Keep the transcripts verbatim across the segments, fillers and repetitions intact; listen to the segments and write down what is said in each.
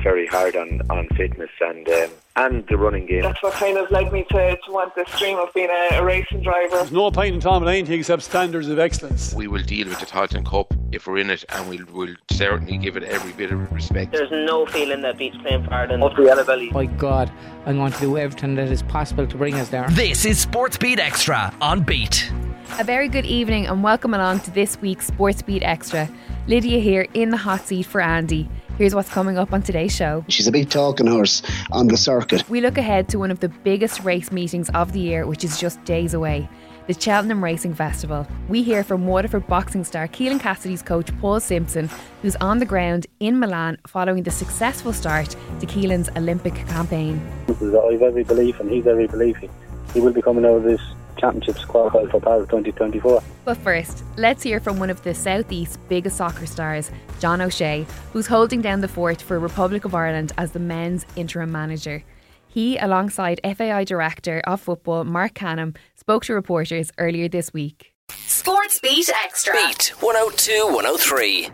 very hard on, on fitness and um, and the running game. That's what kind of led me to, to want this dream of being a, a racing driver. There's no point in talking about anything except standards of excellence. We will deal with the Tailteann Cup if we're in it, and we'll, we'll certainly give it every bit of respect. There's no feeling that beats playing for Ireland up the Yellow Belly. By God, I'm going to do everything that is possible to bring us there. This is Sports Beat Extra on Beat. A very good evening and welcome along to this week's Sports Beat Extra. Lydia here in the hot seat for Andy. Here's what's coming up on today's show. She's a big talking horse on the circuit. We look ahead to one of the biggest race meetings of the year, which is just days away, the Cheltenham Racing Festival. We hear from Waterford boxing star Keelan Cassidy's coach Paul Simpson, who's on the ground in Milan following the successful start to Keelan's Olympic campaign. I've every belief and he's every belief he, he will be coming out of this championships qualified for Paris twenty twenty-four. But first, let's hear from one of the South East's biggest soccer stars, John O'Shea, who's holding down the fort for Republic of Ireland as the men's interim manager. He, alongside F A I Director of Football Mark Canham, spoke to reporters earlier this week. Sports Beat Extra. Beat one oh two one oh three.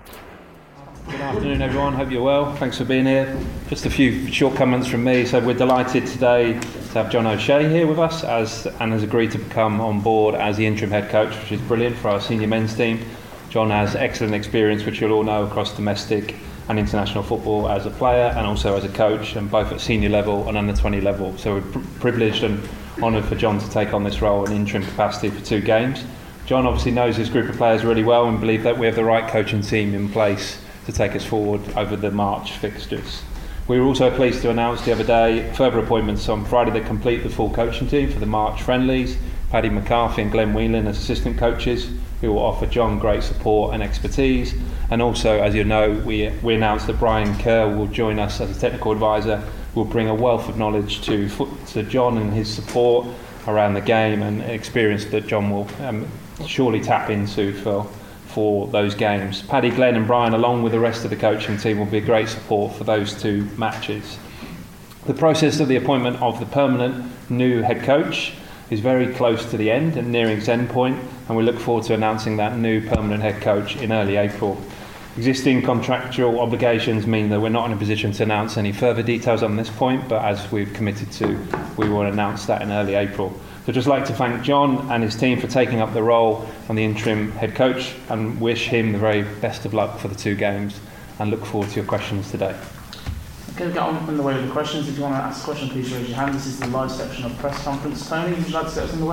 Good afternoon everyone, hope you're well. Thanks for being here. Just a few short comments from me. So we're delighted today to have John O'Shea here with us as and has agreed to come on board as the interim head coach, which is brilliant for our senior men's team. John has excellent experience, which you'll all know, across domestic and international football as a player and also as a coach, and both at senior level and under twenty level. So we're pr- privileged and honoured for John to take on this role in interim capacity for two games. John obviously knows his group of players really well and believe that we have the right coaching team in place to take us forward over the March fixtures. We were also pleased to announce the other day further appointments on Friday that complete the full coaching team for the March friendlies. Paddy McCarthy and Glenn Whelan as assistant coaches, who will offer John great support and expertise. And also, as you know, we we announced that Brian Kerr will join us as a technical advisor, will bring a wealth of knowledge to to John and his support around the game and experience that John will um, surely tap into for for those games. Paddy, Glenn and Brian, along with the rest of the coaching team, will be a great support for those two matches. The process of the appointment of the permanent new head coach is very close to the end and nearing its end point, and we look forward to announcing that new permanent head coach in early April. Existing contractual obligations mean that we're not in a position to announce any further details on this point, but as we've committed to, we will announce that in early April. So I'd just like to thank John and his team for taking up the role on the interim head coach and wish him the very best of luck for the two games, and look forward to your questions today. Okay, we'll get on in the way with the questions. If you want to ask a question, please raise your hand. This is the live section of press conference. Tony, would you like to set us in the way?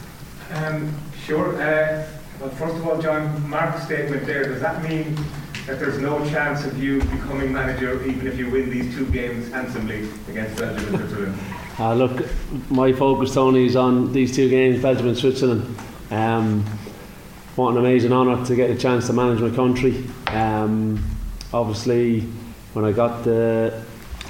Um, sure. Uh, well, first of all, John, Mark's statement there, does that mean that there's no chance of you becoming manager even if you win these two games handsomely against Belgium and Switzerland? Uh, look, my focus, Tony, is on these two games, Belgium and Switzerland. Um, what an amazing honour to get a chance to manage my country. Um, obviously, when I got the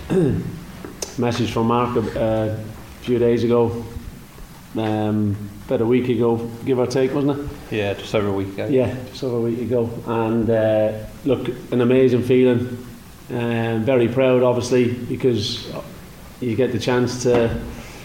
message from Mark a, a few days ago, um, about a week ago, give or take, wasn't it? Yeah, just over a week ago. Yeah, just over a week ago. And uh, look, an amazing feeling. Uh, very proud, obviously, because you get the chance to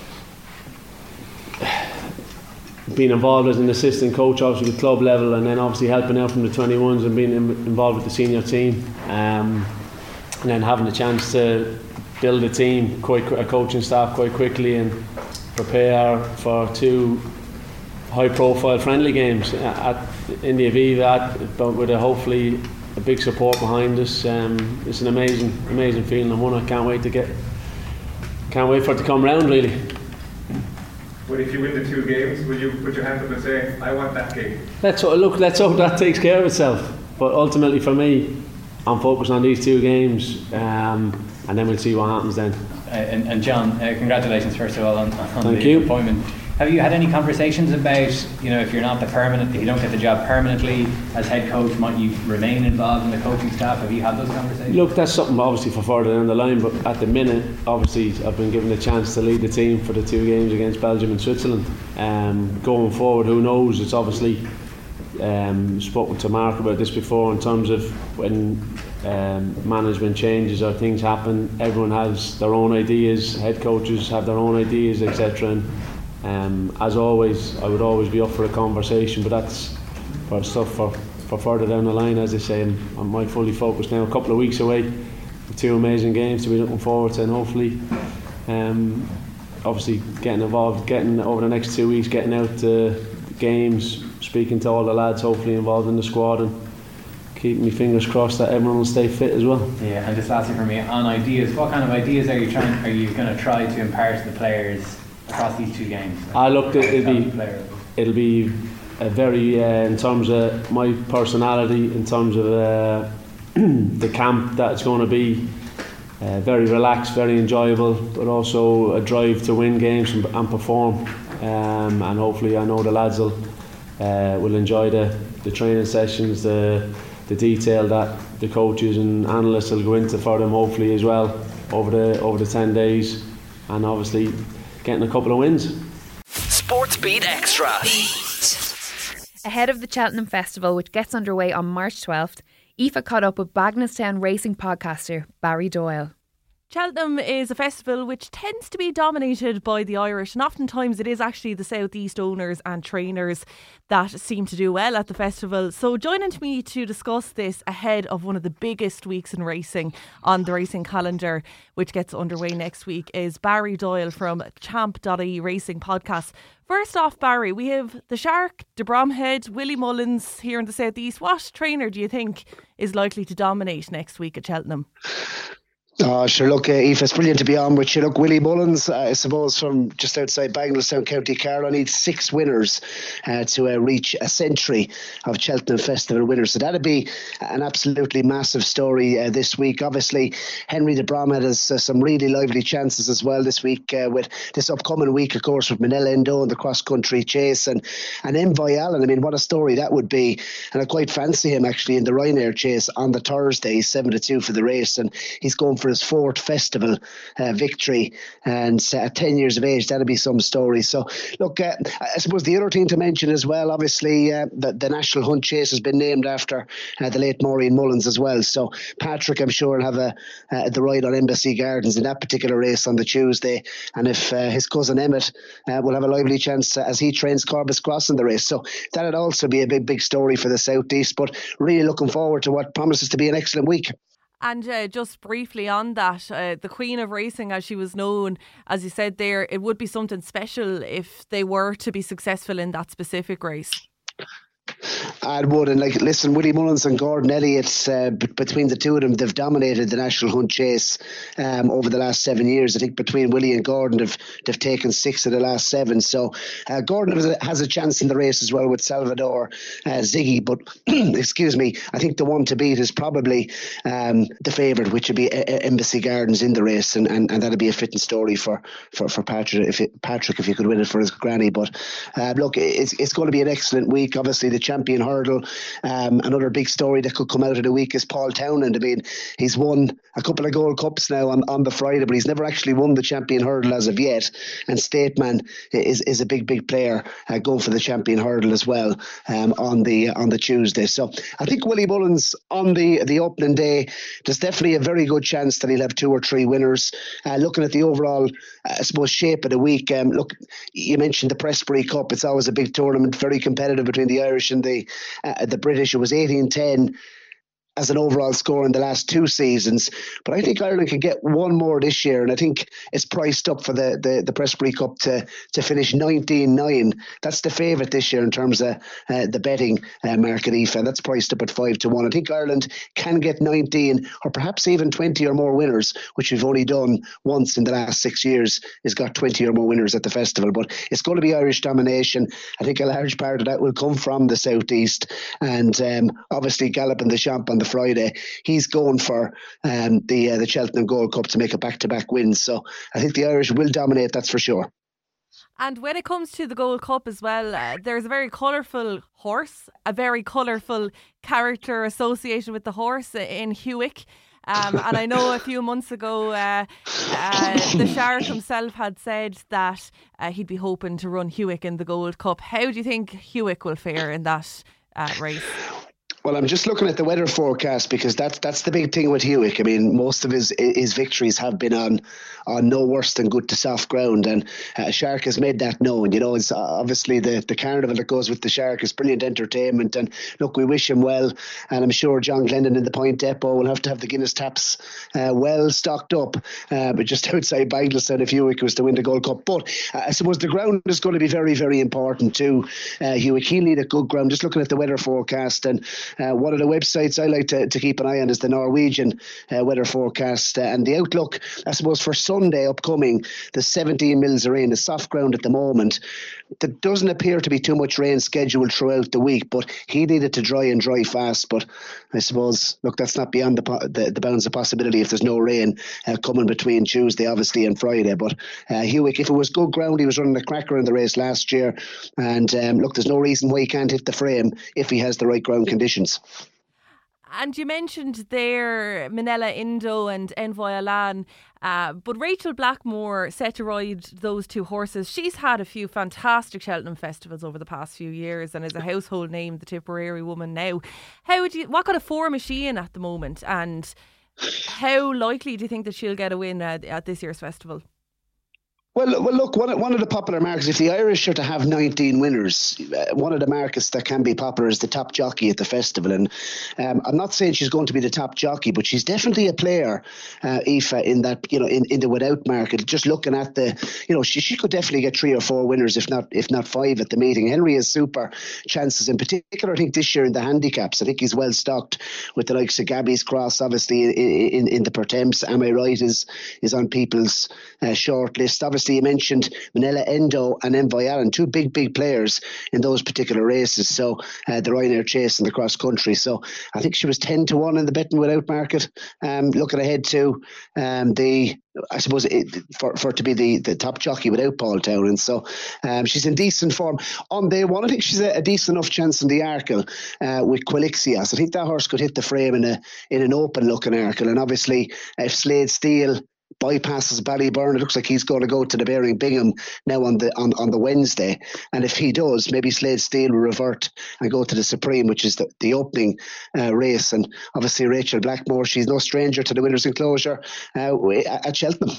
being involved as an assistant coach, obviously at club level, and then obviously helping out from the twenty-ones and being in, involved with the senior team, um, and then having the chance to build a team, quite a coaching staff quite quickly, and prepare for two high-profile friendly games at in the Aviva, but with a hopefully a big support behind us. Um, it's an amazing, amazing feeling, and one I can't wait to get. Can't wait for it to come round, really. But if you win the two games, will you put your hand up and say, I want that game? Let's look. Let's hope that takes care of itself. But ultimately, for me, I'm focused on these two games, um, and then we'll see what happens then. Uh, and, and John, uh, congratulations first of all on, on Thank the you. appointment. Have you had any conversations about, you know, if you're not the permanent, if you don't get the job permanently as head coach, might you remain involved in the coaching staff? Have you had those conversations? Look, that's something obviously for further down the line, but at the minute, obviously, I've been given the chance to lead the team for the two games against Belgium and Switzerland. Um, going forward, who knows? It's obviously um, spoken to Mark about this before in terms of when um, management changes or things happen. Everyone has their own ideas. Head coaches have their own ideas, et cetera. Um, as always, I would always be up for a conversation, but that's for stuff for, for further down the line. As I say, I'm, I'm fully focused now. A couple of weeks away, two amazing games to be looking forward to, and hopefully um, obviously getting involved, getting over the next two weeks, getting out to games, speaking to all the lads hopefully involved in the squad, and keeping my fingers crossed that everyone will stay fit as well. Yeah, and just lastly for me, on ideas, what kind of ideas are you trying? Are you going to try to impart to the players across these two games? I looked at it'll be it'll be a very uh, in terms of my personality, in terms of uh, the camp that it's going to be. Uh, very relaxed, very enjoyable, but also a drive to win games and, and perform. Um, and hopefully, I know the lads will uh, will enjoy the, the training sessions, the the detail that the coaches and analysts will go into for them, hopefully as well over the over the ten days, and obviously getting a couple of wins. Sports Beat Extra. Ahead of the Cheltenham Festival, which gets underway on March twelfth, Aoife caught up with Bagenalstown racing podcaster Barry Doyle. Cheltenham is a festival which tends to be dominated by the Irish, and oftentimes it is actually the South East owners and trainers that seem to do well at the festival. So joining me to discuss this ahead of one of the biggest weeks in racing on the racing calendar, which gets underway next week, is Barry Doyle from champ dot I E Racing Podcast. First off, Barry, we have the Shark, De Bromhead, Willie Mullins here in the South East. What trainer do you think is likely to dominate next week at Cheltenham? Oh, sure, look, uh, Aoife, it's brilliant to be on with you. Look, Willie Mullins, uh, I suppose, from just outside Bagenalstown, County Carlow, needs six winners uh, to uh, reach a century of Cheltenham Festival winners. So that'd be an absolutely massive story uh, this week. Obviously, Henry De Bromhead has uh, some really lively chances as well this week uh, with this upcoming week, of course, with Manila Endo and the cross-country chase, and, and Envoy Allen. I mean, what a story that would be. And I quite fancy him, actually, in the Ryanair chase on the Thursday, seven to two for the race. And he's going for his fourth festival uh, victory, and uh, at ten years of age, that'll be some story. So look, uh, I suppose the other thing to mention as well, obviously uh, the, the National Hunt Chase has been named after uh, the late Maureen Mullins as well. So Patrick, I'm sure, will have a, uh, the ride on Embassy Gardens in that particular race on the Tuesday, and if uh, his cousin Emmett uh, will have a lively chance uh, as he trains Corbus Cross in the race. So that'd also be a big big story for the South East, but really looking forward to what promises to be an excellent week. And uh, just briefly on that, uh, the Queen of Racing, as she was known, as you said there, it would be something special if they were to be successful in that specific race. I would, and like, listen, Willie Mullins and Gordon Elliott, uh, b- between the two of them, they've dominated the National Hunt Chase um, over the last seven years. I think between Willie and Gordon, they've, they've taken six of the last seven. So uh, Gordon has a, has a chance in the race as well with Salvador uh, Ziggy. But, excuse me, I think the one to beat is probably um, the favourite, which would be a- a- Embassy Gardens in the race. And, and, and that'd be a fitting story for, for, for Patrick, if it, Patrick, if he could win it for his granny. But uh, look, it's, it's going to be an excellent week. Obviously, the champion hurdle. Um, another big story that could come out of the week is Paul Townend. I mean, he's won a couple of Gold Cups now on, on the Friday, but he's never actually won the champion hurdle as of yet. And Stateman is is a big, big player uh, going for the champion hurdle as well um, on the on the Tuesday. So I think Willie Mullins on the, the opening day, there's definitely a very good chance that he'll have two or three winners. Uh, looking at the overall, uh, I suppose, shape of the week, um, look, you mentioned the Prestbury Cup. It's always a big tournament, very competitive between the Irish and the Uh, the British. It was eighteen ten as an overall score in the last two seasons, but I think Ireland can get one more this year, and I think it's priced up for the, the, the Prestbury Cup to, to finish nineteen nine. That's the favourite this year in terms of uh, the betting uh, market, Aoife, and that's priced up at five to one. I think Ireland can get nineteen or perhaps even twenty or more winners, which we've only done once in the last six years, is got twenty or more winners at the festival. But it's going to be Irish domination. I think a large part of that will come from the South East, and um, obviously Galloping the Champ on the Friday, he's going for um, the uh, the Cheltenham Gold Cup to make a back-to-back win. So I think the Irish will dominate, that's for sure. And when it comes to the Gold Cup as well, uh, there's a very colourful horse, a very colourful character associated with the horse in Hewick. Um, and I know a few months ago uh, uh, the Shark himself had said that uh, he'd be hoping to run Hewick in the Gold Cup. How do you think Hewick will fare in that uh, race? Well, I'm just looking at the weather forecast because that's that's the big thing with Hewick. I mean, most of his his victories have been on on no worse than good to soft ground, and uh, Shark has made that known. You know, it's obviously the the carnival that goes with the Shark is brilliant entertainment, and look, we wish him well, and I'm sure John Glennon in the Point Depot will have to have the Guinness taps uh, well stocked up, uh, but just outside Bangladesh if Hewick was to win the Gold Cup. But uh, I suppose the ground is going to be very, very important too. Uh, Hewick, he'll need a good ground. Just looking at the weather forecast, and Uh, one of the websites I like to, to keep an eye on is the Norwegian uh, weather forecast, uh, and the outlook, I suppose, for Sunday upcoming, the seventeen mils of rain, the soft ground at the moment. There doesn't appear to be too much rain scheduled throughout the week, but he needed to dry and dry fast. But I suppose, look, that's not beyond the the, the bounds of possibility if there's no rain uh, coming between Tuesday, obviously, and Friday. But uh, Hewick, if it was good ground, he was running a cracker in the race last year, and um, look, there's no reason why he can't hit the frame if he has the right ground conditions. And you mentioned there Minella Indo and Envoy Alan, uh, but Rachel Blackmore set to ride those two horses. She's had a few fantastic Cheltenham festivals over the past few years and is a household name, the Tipperary woman now. How would you? What kind of form is she in at the moment, and how likely do you think that she'll get a win at, at this year's festival? Well, well, look, one, one of the popular markets, if the Irish are to have nineteen winners, uh, one of the markets that can be popular is the top jockey at the festival. And um, I'm not saying she's going to be the top jockey, but she's definitely a player, uh, Aoife, in that, you know, in, in the without market. Just looking at the, you know, she, she could definitely get three or four winners, if not if not five at the meeting. Henry has super chances, in particular, I think, this year in the handicaps. I think he's well stocked with the likes of Gabby's Cross, obviously, in, in, in the Pertemps. Am I Right is, is on people's uh, short list. Obviously, you mentioned Minella Endo and Envoy Allen, two big, big players in those particular races. So uh, the Ryanair Chase and the cross country. So I think she was ten to one in the betting without market. Um, looking ahead to um, the, I suppose, it, for, for to be the, the top jockey without Paul Townend. So um, she's in decent form. On day one, I think she's a, a decent enough chance in the Arkle uh, with Quilixias. I think that horse could hit the frame in a in an open looking Arkle. And obviously, if Slade Steele bypasses Ballyburn, it looks like he's going to go to the Bearing Bingham now on the on, on the Wednesday, and if he does, maybe Slade Steele will revert and go to the Supreme, which is the, the opening uh, race. And obviously Rachel Blackmore, she's no stranger to the winners' enclosure uh, at Cheltenham.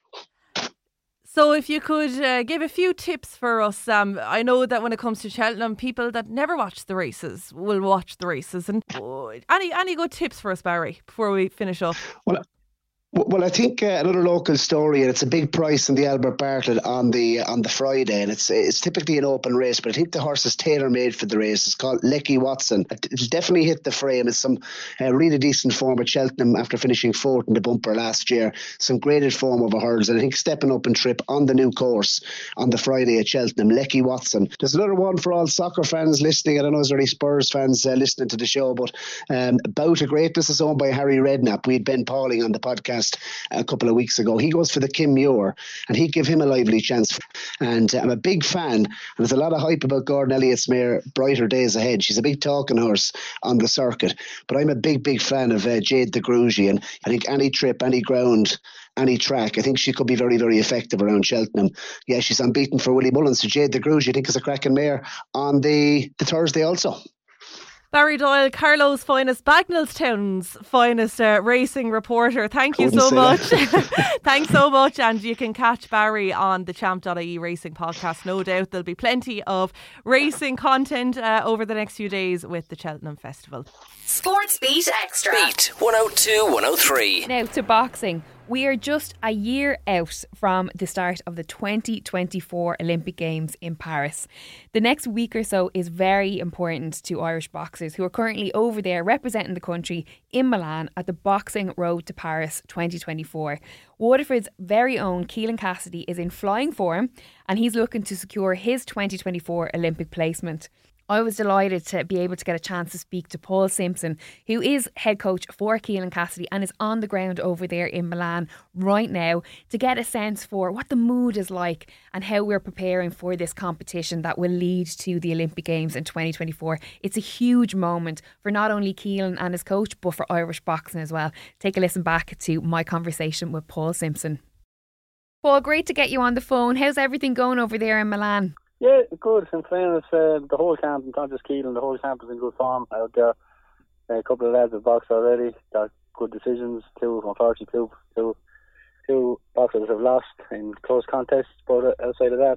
So if you could uh, give a few tips for us, um, I know that when it comes to Cheltenham, people that never watch the races will watch the races, and uh, any any good tips for us, Barry, before we finish up? Well, Well, I think uh, another local story, and it's a big price in the Albert Bartlett on the on the Friday, and it's it's typically an open race, but I think the horse is tailor-made for the race. It's called Lecky Watson. It'll definitely hit the frame. It's some uh, really decent form at Cheltenham after finishing fourth in the bumper last year. Some graded form over hurdles, and I think stepping up in trip on the new course on the Friday at Cheltenham. Lecky Watson. There's another one for all soccer fans listening. I don't know if there's any Spurs fans uh, listening to the show, but um, Bout of Greatness is owned by Harry Redknapp. We had Ben Pauling on the podcast a couple of weeks ago. He goes for the Kim Muir, and he'd give him a lively chance. And uh, I'm a big fan, and there's a lot of hype about Gordon Elliott's mare Brighter Days Ahead. She's a big talking horse on the circuit, but I'm a big, big fan of uh, Jade de Grugy, and I think any trip, any ground, any track, I think she could be very, very effective around Cheltenham. Yeah, she's unbeaten for Willie Mullins. So Jade de Grugy, I think, is a cracking mare on the, the Thursday also. Barry Doyle, Carlow's finest, Bagnallstown's finest uh, racing reporter. Thank you Couldn't so say much. that. Thanks so much. And you can catch Barry on the champ dot I E racing podcast. No doubt there'll be plenty of racing content uh, over the next few days with the Cheltenham Festival. Sports Beat Extra. Beat one oh two, one oh three. Now to boxing. We are just a year out from the start of the twenty twenty-four Olympic Games in Paris. The next week or so is very important to Irish boxers who are currently over there representing the country in Milan at the Boxing Road to Paris twenty twenty-four. Waterford's very own Keelan Cassidy is in flying form, and he's looking to secure his twenty twenty-four Olympic placement. I was delighted to be able to get a chance to speak to Paul Simpson, who is head coach for Keelan Cassidy and is on the ground over there in Milan right now, to get a sense for what the mood is like and how we're preparing for this competition that will lead to the Olympic Games in twenty twenty-four. It's a huge moment for not only Keelan and his coach, but for Irish boxing as well. Take a listen back to my conversation with Paul Simpson. Paul, great to get you on the phone. How's everything going over there in Milan? Yeah, good. In fairness, uh, the whole camp, not just Keelan, the whole camp is in good form out there. A couple of lads have boxed already, got good decisions. Two, unfortunately, two, two, two boxers have lost in close contests, but outside of that,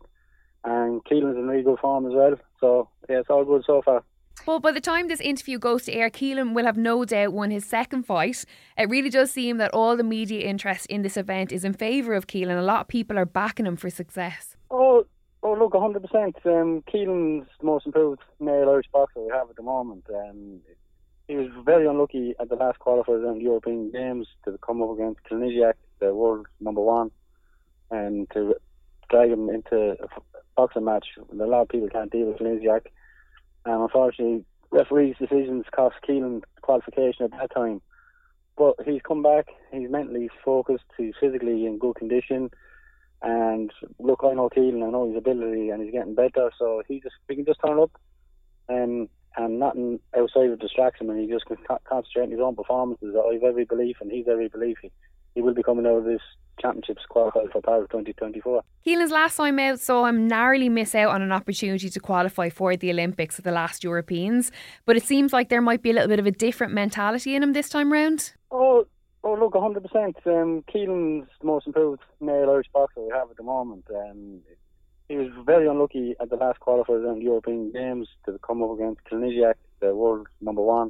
and Keelan's in really good form as well. So, yeah, it's all good so far. Well, by the time this interview goes to air, Keelan will have no doubt won his second fight. It really does seem that all the media interest in this event is in favour of Keelan. A lot of people are backing him for success. Oh, oh, look, one hundred percent. Um, Keelan's the most improved male Irish boxer we have at the moment. Um, he was very unlucky at the last qualifiers in the European Games to come up against Kaliniak, the world number one, and to drag him into a boxing match. A lot of people can't deal with Kaliniak. And unfortunately, referees' decisions cost Keelan qualification at that time. But he's come back, he's mentally focused, he's physically in good condition. And look, I know Keelan, I know his ability, and he's getting better. So he just he can just turn up and, and nothing outside of distracts him, and he just can concentrate on his own performances. I have every belief, and he's every belief he, he will be coming out of this championships qualified for Paris twenty twenty-four. Keelan's last time out saw him narrowly miss out on an opportunity to qualify for the Olympics at the last Europeans, but it seems like there might be a little bit of a different mentality in him this time round. Oh, oh look, one hundred percent. Um, Keelan's the most improved male Irish boxer we have at the moment. Um, he was very unlucky at the last qualifiers in the European Games to come up against Kaliniak, the world number one,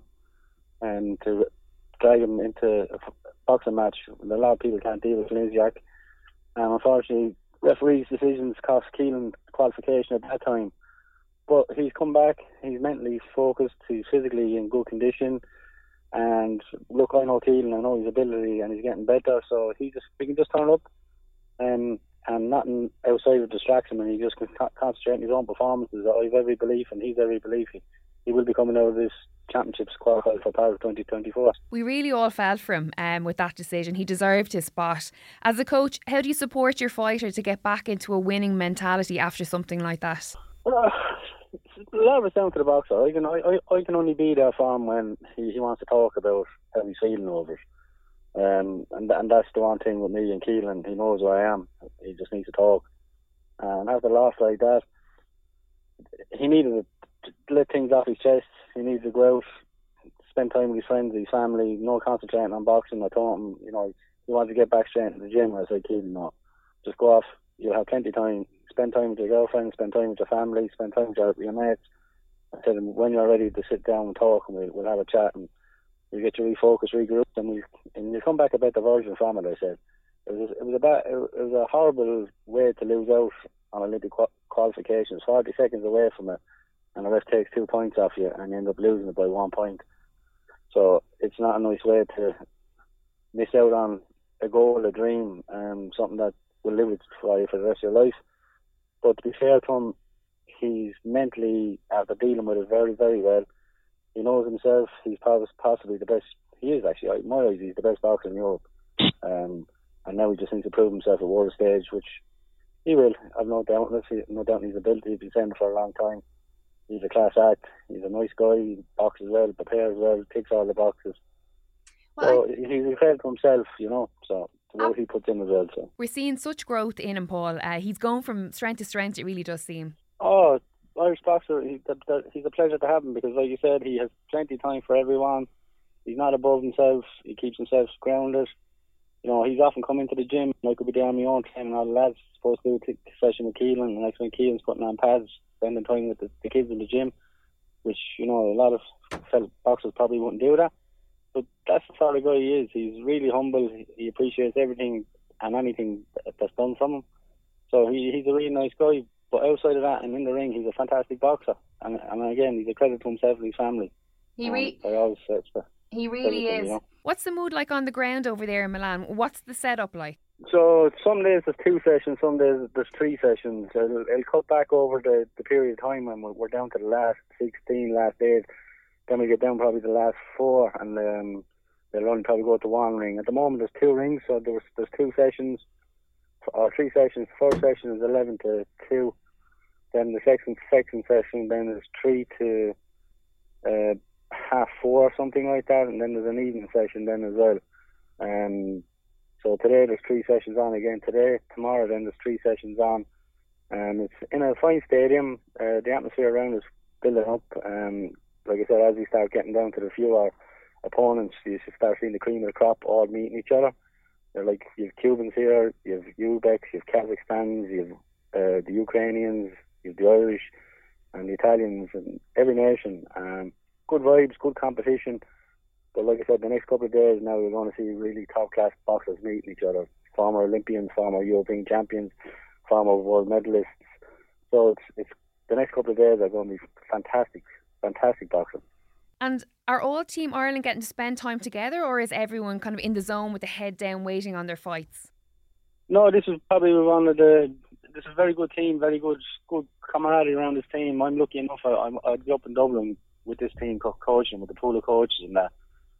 and to drag him into a boxing match. A lot of people can't deal with Kaliniak, and unfortunately, referees' decisions cost Keelan qualification at that time. But he's come back, he's mentally focused, he's physically in good condition. And look, I know Keelan, I know his ability, and he's getting better. So he just he can just turn up, and and nothing outside of distracts him, and he just can concentrate on his own performances. I have every belief, and he's every belief he, he will be coming out of this championships qualified for Paris twenty twenty-four. We really all felt for him um, with that decision. He deserved his spot. As a coach, how do you support your fighter to get back into a winning mentality after something like that? Well, a lot of it's down to the boxer. I can I, I, I can only be there for him when he, he wants to talk about how he's feeling over it. Um, and and that's the one thing with me and Keelan. He knows who I am. He just needs to talk. And after a loss like that, he needed to let things off his chest. He needs to go out, spend time with his friends, his family, no concentrating on boxing. I told him, you know, he wants to get back straight into the gym. I said, Keelan, no, just go off. You'll have plenty of time. Spend time with your girlfriend, spend time with your family, spend time with your, your mates. I said, when you're ready to sit down and talk, and we'll, we'll have a chat, and we'll get you refocused, regroup, and we and you'll come back a better version from it. I said, it was it was a bad, it was a horrible way to lose out on Olympic qualifications, forty seconds away from it, and the ref takes two points off you, and you end up losing it by one point. So it's not a nice way to miss out on a goal, a dream, um, something that will live with for you for the rest of your life. But to be fair to him, he's mentally, after dealing with it very, very well, he knows himself. He's possibly the best. He is actually, in my eyes, he's the best boxer in Europe. Um, and now he just needs to prove himself at world stage, which he will. I've no doubt. No doubt in his ability. He's been saying it for a long time. He's a class act. He's a nice guy. He boxes well, prepares well, ticks all the boxes. Well, so he's a credit to himself, you know. So the work he puts in as well. So we're seeing such growth in him, Paul. Uh, he's going from strength to strength. It really does seem. Oh, Irish boxer, he, that, that, he's a pleasure to have him because, like you said, he has plenty of time for everyone. He's not above himself. He keeps himself grounded. You know, he's often come into the gym. I could be there on my own training. All the lads supposed to do a session with Keelan, and next time Keelan's putting on pads, spending time with the, the kids in the gym, which, you know, a lot of fellow boxers probably wouldn't do that. But that's the sort of guy he is. He's really humble. He appreciates everything and anything that's done from him. So he, he's a really nice guy. But outside of that and in the ring, he's a fantastic boxer. And, and again, he's a credit to himself and his family. He re- I always say it's the, He really is. You know? What's the mood like on the ground over there in Milan? What's the setup like? So some days there's two sessions, some days there's three sessions. It'll, it'll cut back over the, the period of time when we're, we're down to the last sixteen, last eight. Then we get down probably the last four, and um, they'll only probably go to one ring. At the moment there's two rings, so there's there's two sessions, or three sessions. The first session is eleven to two. Then the second second session then is three to uh, half four or something like that, and then there's an evening session then as well. Um, so today there's three sessions on again today. Tomorrow then there's three sessions on. Um, it's in a fine stadium. Uh, the atmosphere around is building up. Um, like I said, as we start getting down to the fewer opponents, you should start seeing the cream of the crop all meeting each other. They're like, you have Cubans here, you have Uzbeks, you have Kazakhstans, you have uh, the Ukrainians, you have the Irish and the Italians, and every nation. Um, good vibes, good competition. But like I said, the next couple of days now we're going to see really top-class boxers meeting each other. Former Olympians, former European champions, former world medalists. So it's, it's the next couple of days are going to be fantastic, fantastic boxing. And are all Team Ireland getting to spend time together, or is everyone kind of in the zone with the head down waiting on their fights? No, this is probably one of the... This is a very good team, very good good camaraderie around this team. I'm lucky enough, I, I'm, I'd be up in Dublin with this team, co- coaching, with the pool of coaches and that.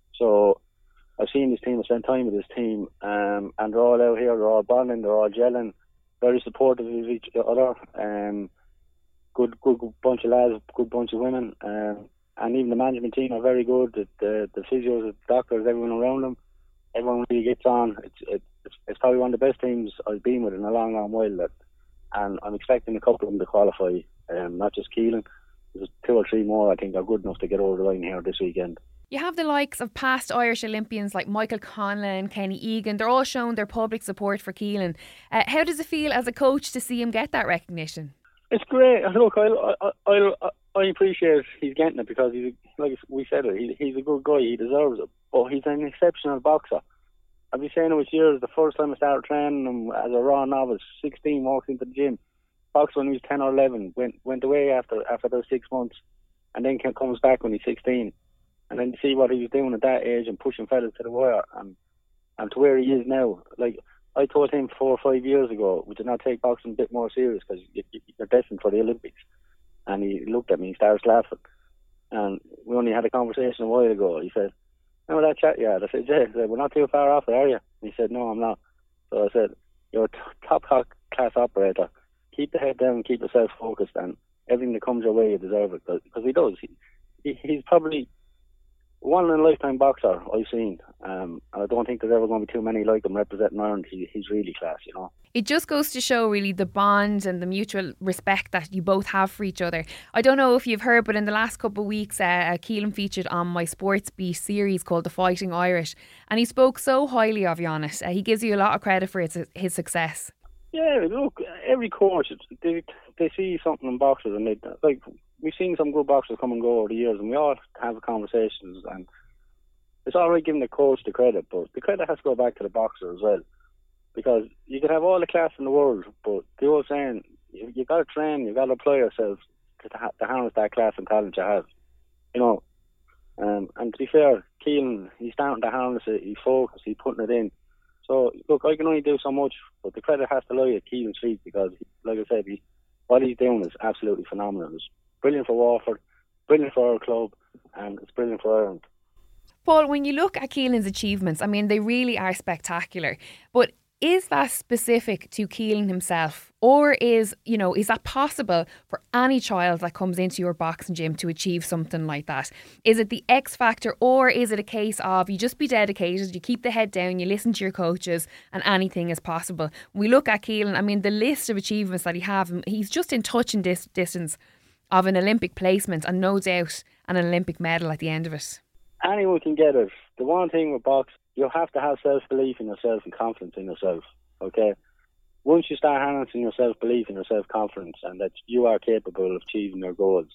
So I've seen this team, I've spent time with this team, um, and they're all out here, they're all bonding, they're all gelling, very supportive of each other. Um, good, good, good bunch of lads, good bunch of women, um, and even the management team are very good. The, the, the physios, the doctors, everyone around them, everyone really gets on. It's, it's, it's probably one of the best teams I've been with in a long, long while. That, and I'm expecting a couple of them to qualify, um, not just Keelan. There's two or three more I think are good enough to get over the line here this weekend. You have the likes of past Irish Olympians like Michael Conlon, Kenny Egan. They're all showing their public support for Keelan. Uh, how does it feel as a coach to see him get that recognition? It's great. Look, I I I, I appreciate he's getting it because he's, like we said, it, he, he's a good guy. He deserves it. But he's an exceptional boxer. I've been saying it with years. The first time I started training him as a raw novice, sixteen, walked into the gym, boxed when he was ten or eleven, went went away after after those six months, and then comes back when he's sixteen. And then to see what he was doing at that age and pushing fellas to the wire and and to where he is now. Like, I told him four or five years ago, we did not take boxing a bit more serious because you, you're destined for the Olympics. And he looked at me, he started laughing. And we only had a conversation a while ago. He said, remember that chat you had? I said, yeah. I said, we're not too far off it, are you? And he said, no, I'm not. So I said, you're a t- top class operator. Keep the head down, keep yourself focused, and everything that comes your way, you deserve it. Because he does. He, he, he's probably one in a lifetime boxer I've seen. Um, and I don't think there's ever going to be too many like him representing Ireland. He, he's really class, you know. It just goes to show really the bond and the mutual respect that you both have for each other. I don't know if you've heard, but in the last couple of weeks, uh, Keelan featured on my Sports Beat series called The Fighting Irish, and he spoke so highly of you on it. Uh, he gives you a lot of credit for his, his success. Yeah, look, every coach, they, they see something in boxers, and they, like, we've seen some good boxers come and go over the years, and we all have conversations, and it's all right giving the coach the credit, but the credit has to go back to the boxer as well. Because you can have all the class in the world, but the old saying, you, you got to train, you got to apply yourself to, to, to harness that class and talent you have. You know, um, and to be fair, Keelan, he's starting to harness it, he's focused, he's putting it in. So, look, I can only do so much, but the credit has to lie at Keelan's feet because, like I said, he, what he's doing is absolutely phenomenal. It's brilliant for Waterford, brilliant for our club, and it's brilliant for Ireland. Paul, when you look at Keelan's achievements, I mean, they really are spectacular, but is that specific to Keelan himself, or is, you know, is that possible for any child that comes into your boxing gym to achieve something like that? Is it the X factor, or is it a case of you just be dedicated, you keep the head down, you listen to your coaches, and anything is possible? When we look at Keelan, I mean, the list of achievements that he has, he's just in touching this distance of an Olympic placement and no doubt an Olympic medal at the end of it. Anyone can get it. The one thing with boxing, you have to have self-belief in yourself and confidence in yourself, okay? Once you start harnessing your self-belief and your self-confidence and that you are capable of achieving your goals,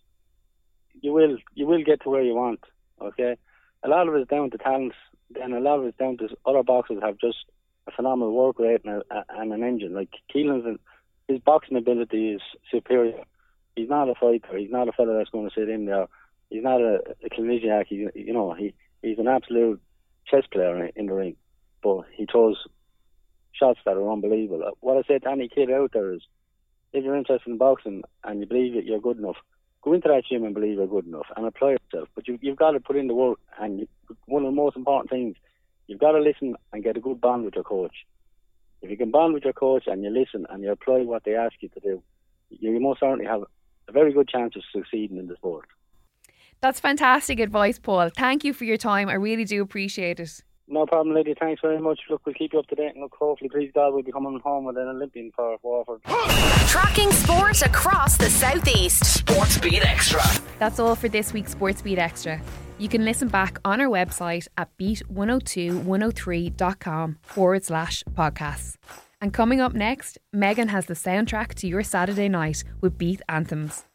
you will you will get to where you want, okay? A lot of it is down to talent, then a lot of it is down to other boxers have just a phenomenal work rate and, a, and an engine. Like Keelan's, his boxing ability is superior. He's not a fighter. He's not a fella that's going to sit in there. He's not a, a Cliniciac. He, you know, he, he's an absolute chess player in the ring, but he throws shots that are unbelievable. What I say to any kid out there is, if you're interested in boxing and you believe that you're good enough, go into that gym and believe you're good enough and apply yourself. But you, you've got to put in the work, and you, one of the most important things, you've got to listen and get a good bond with your coach. If you can bond with your coach and you listen and you apply what they ask you to do, you, you most certainly have a very good chance of succeeding in the sport. That's fantastic advice, Paul. Thank you for your time. I really do appreciate it. No problem, Lydia. Thanks very much. Look, we'll keep you up to date, and look, hopefully, please God, we'll be coming home with an Olympian for Waterford. Tracking sport across the southeast. Sports Beat Extra. That's all for this week's Sports Beat Extra. You can listen back on our website at beat one oh two one oh three dot com forward slash podcasts. And coming up next, Megan has the soundtrack to your Saturday night with Beat Anthems.